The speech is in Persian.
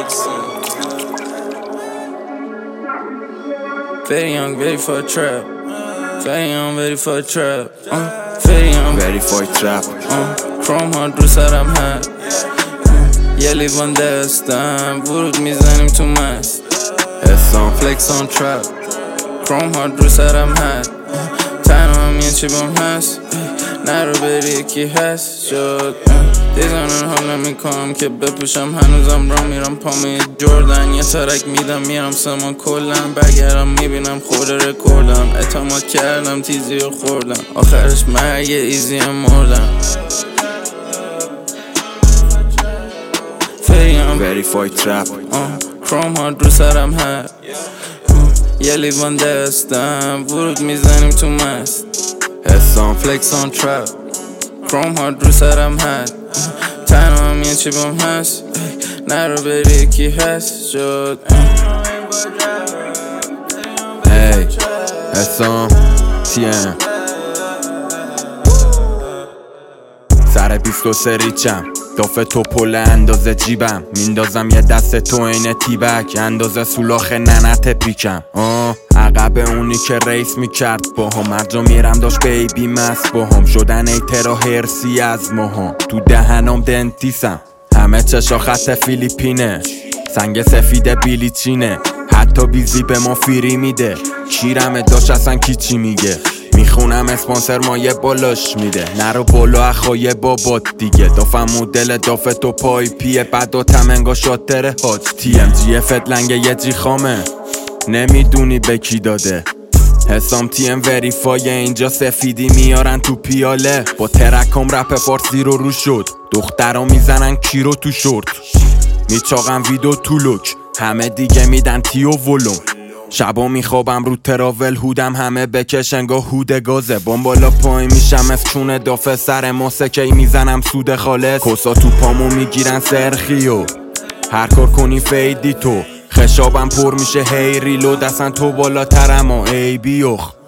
Very young, ready for a trap. Very young, ready for a trap. Very young, ready for a trap. Chrome ها رو سرم هست. یه لیوان دستم ورود میزنیم تو مست. حسام فلکس آن ترپ. Chrome ها رو سرم هست. تنها یه چی بام هست. نرو بری یکی هست شد. دیزانن حال نمیکنم که بپوشم هنوزم را میرم پامه جردن. یه ترک میدم میرم سمان کلن. برگرم میبینم خورده رکوردم. اعتماد کردم تیزی رو خوردم. آخرش مرگ ایزی مردم. Ready for a trap. کروم ها رو سرم هست. یه لیوان دستم ورود میزنیم تو مست. حسام فلکس آن ترپ. کروم ها رو سرم هست. تنها یه چی بام هست. نرو بری یکی هست شد. Hey حسام تیم سر 23 ریچم دافه تو پل اندازه جیبم. میندازم یه دست تو اینه تیبک اندازه سولاخ ننت پیکم. عقب اونی که ریس میکرد با هم مرجا میرم داشت بیبی مست با هم شدن ایترا هرسی از ماها. تو دهنم دنتیسم همه چشا خط فیلیپینه. سنگ سفید بیلیچینه حتی بیزی به ما فیری میده. کیرم داشت اصلا کی چی میگه. میخونم اسپانسر مایه بالاش میده. نرو بالا اخوای بابات دیگه. دافم مدل دافه تو پای پیه بعد و تمنگا شاتر هاج. تیم جیه فدلنگه یه جی خامه نمیدونی به کی داده. حسام تیم وریفای اینجا سفیدی میارن تو پیاله. با ترکم رپ فارسی رو شد. دخترا میزنن کی رو تو شورت. میچاقم ویدو تو لوک همه دیگه میدن تیو ولوم. شبا میخوابم رو تراول هودم همه بکشنگا هود گازه. بام بالا پای میشم از چونه دافه سر ماسکی میزنم سود خالص. کسا تو پامو میگیرن سرخیو هر کار کنی فیدی تو. خشابم پر میشه هی ریلود اصلا تو بالاترم ای بیوخ.